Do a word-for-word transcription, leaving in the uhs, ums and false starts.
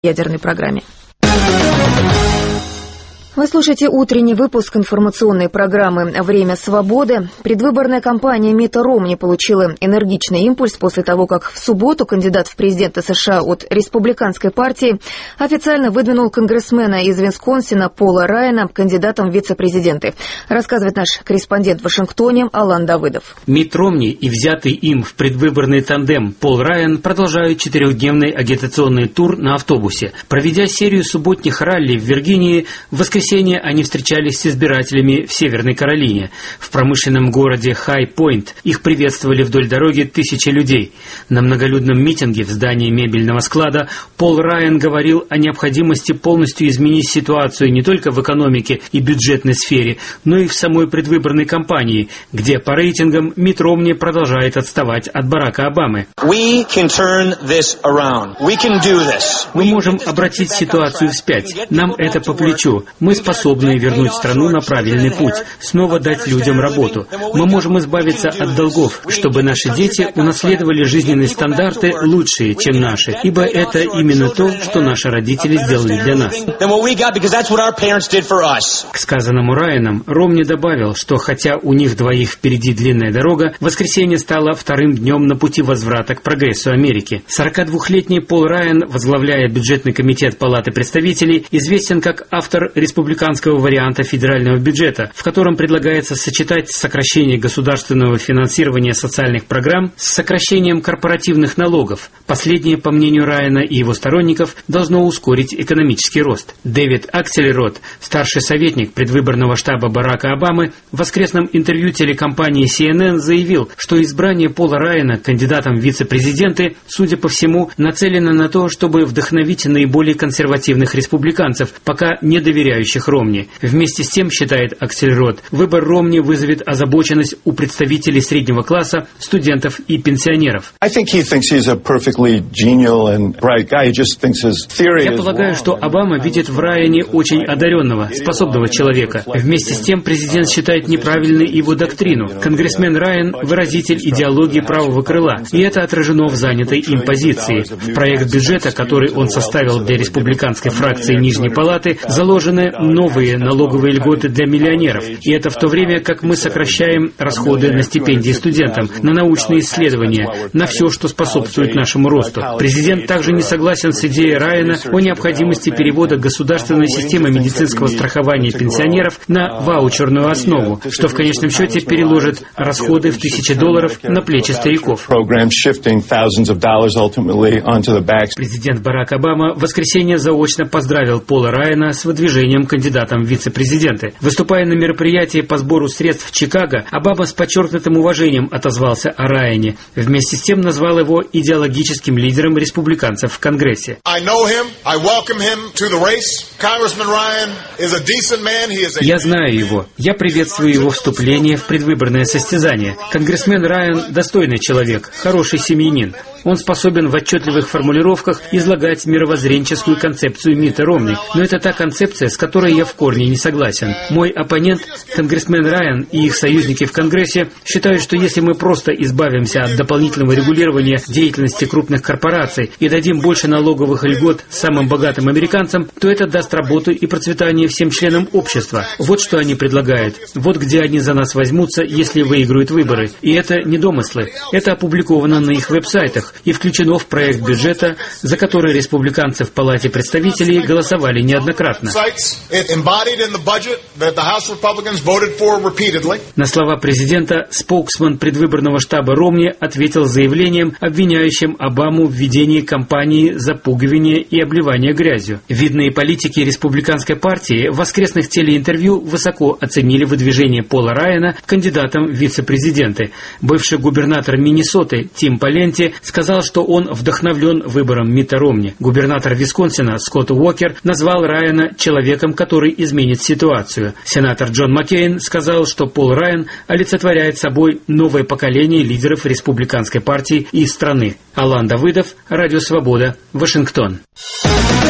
ядерной программе. Вы слушаете утренний выпуск информационной программы «Время свободы». Предвыборная кампания Митта Ромни получила энергичный импульс после того, как в субботу кандидат в президенты США от республиканской партии официально выдвинул конгрессмена из Висконсина Пола Райана кандидатом в вице-президенты. Рассказывает наш корреспондент в Вашингтоне Алан Давыдов. Митт Ромни и взятый им в предвыборный тандем Пол Райан продолжают четырехдневный агитационный тур на автобусе. Проведя серию субботних ралли в Виргинии, в воскресенье они встречались с избирателями в Северной Каролине. В промышленном городе Хай-Пойнт их приветствовали вдоль дороги тысячи людей. На многолюдном митинге в здании мебельного склада Пол Райан говорил о необходимости полностью изменить ситуацию не только в экономике и бюджетной сфере, но и в самой предвыборной кампании, где по рейтингам Митт Ромни продолжает отставать от Барака Обамы. Мы можем обратить ситуацию вспять. Нам это по плечу. Мы способны вернуть страну на правильный путь, снова дать людям работу. Мы можем избавиться от долгов, чтобы наши дети унаследовали жизненные стандарты лучшие, чем наши, ибо это именно то, что наши родители сделали для нас. К сказанному Райаном Ромни добавил, что хотя у них двоих впереди длинная дорога, воскресенье стало вторым днем на пути возврата к прогрессу Америки. сорокадвухлетний Пол Райан, возглавляя бюджетный комитет Палаты представителей, известен как автор республиканского варианта федерального бюджета, в котором предлагается сочетать сокращение государственного финансирования социальных программ с сокращением корпоративных налогов. Последнее, по мнению Райана и его сторонников, должно ускорить экономический рост. Дэвид Аксельрод, старший советник предвыборного штаба Барака Обамы, в воскресном интервью телекомпании си эн эн заявил, что избрание Пола Райана кандидатом в вице-президенты, судя по всему, нацелено на то, чтобы вдохновить наиболее консервативных республиканцев, пока не доверяющих Ромни. Вместе с тем, считает Аксельрод, выбор Ромни вызовет озабоченность у представителей среднего класса, студентов и пенсионеров. Я полагаю, что Обама видит в Райане очень одаренного, способного человека. Вместе с тем, президент считает неправильной его доктрину. Конгрессмен Райан – выразитель идеологии правого крыла, и это отражено в занятой им позиции. В проект бюджета, который он составил для республиканской фракции Нижней Палаты, заложены новые налоговые льготы для миллионеров. И это в то время, как мы сокращаем расходы на стипендии студентам, на научные исследования, на все, что способствует нашему росту. Президент также не согласен с идеей Райана о необходимости перевода государственной системы медицинского страхования пенсионеров на ваучерную основу, что в конечном счете переложит расходы в тысячи долларов на плечи стариков. Президент Барак Обама в воскресенье заочно поздравил Пола Райана с выдвижением кандидатом в вице-президенты. Выступая на мероприятии по сбору средств в Чикаго, Обама с подчеркнутым уважением отозвался о Райане. Вместе с тем назвал его идеологическим лидером республиканцев в Конгрессе. Я знаю его. Я приветствую его вступление в предвыборное состязание. Конгрессмен Райан – достойный человек, хороший семьянин. Он способен в отчетливых формулировках излагать мировоззренческую концепцию Митта Ромни. Но это та концепция, с которой я в корне не согласен. Мой оппонент, конгрессмен Райан и их союзники в Конгрессе, считают, что если мы просто избавимся от дополнительного регулирования деятельности крупных корпораций и дадим больше налоговых льгот самым богатым американцам, то это даст работу и процветание всем членам общества. Вот что они предлагают. Вот где они за нас возьмутся, если выиграют выборы. И это не домыслы. Это опубликовано на их веб-сайтах и включено в проект бюджета, за который республиканцы в Палате представителей голосовали неоднократно. На слова президента споксмен предвыборного штаба Ромни ответил заявлением, обвиняющим Обаму в ведении кампании запугивания и обливания грязью. Видные политики республиканской партии в воскресных телеинтервью высоко оценили выдвижение Пола Райана кандидатом в вице-президенты. Бывший губернатор Миннесоты Тим Паленти сказал, что он вдохновлен выбором Митта Ромни. Губернатор Висконсина Скотт Уокер назвал Райана человеком, который изменит ситуацию. Сенатор Джон Маккейн сказал, что Пол Райан олицетворяет собой новое поколение лидеров республиканской партии и страны. Алан Давыдов, Радио Свобода, Вашингтон.